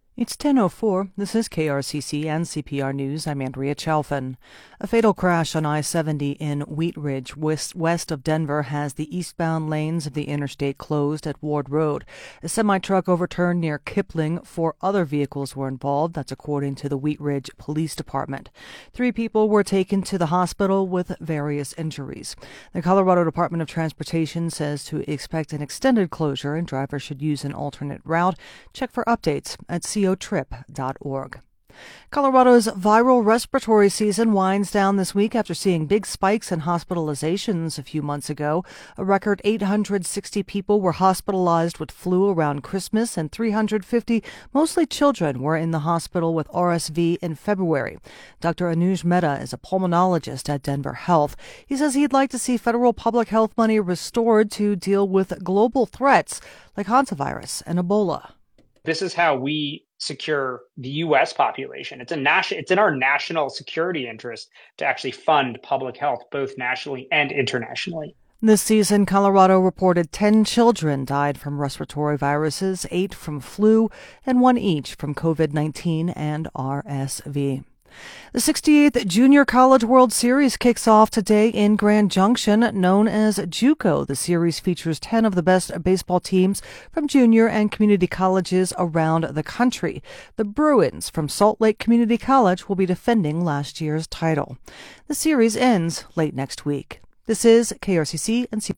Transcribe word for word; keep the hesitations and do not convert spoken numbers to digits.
It's ten oh four. This is K R C C and C P R News. I'm Andrea Chalfin. A fatal crash on I seventy in Wheat Ridge, west, west of Denver, has the eastbound lanes of the interstate closed at Ward Road. A semi-truck overturned near Kipling. Four other vehicles were involved. That's according to the Wheat Ridge Police Department. Three people were taken to the hospital with various injuries. The Colorado Department of Transportation says to expect an extended closure and drivers should use an alternate route. Check for updates at co trip dot org. Colorado's viral respiratory season winds down this week after seeing big spikes in hospitalizations a few months ago. A record eight hundred sixty people were hospitalized with flu around Christmas, and three hundred fifty, mostly children, were in the hospital with R S V in February. Doctor Anuj Mehta is a pulmonologist at Denver Health. He says he'd like to see federal public health money restored to deal with global threats like hantavirus and Ebola. This is how we secure the U S population. It's a national, it's in our national security interest to actually fund public health, both nationally and internationally. This season, Colorado reported ten children died from respiratory viruses, eight from flu, and one each from COVID nineteen and R S V. The sixty-eighth Junior College World Series kicks off today in Grand Junction, known as JUCO. The series features ten of the best baseball teams from junior and community colleges around the country. The Bruins from Salt Lake Community College will be defending last year's title. The series ends late next week. This is K R C C and C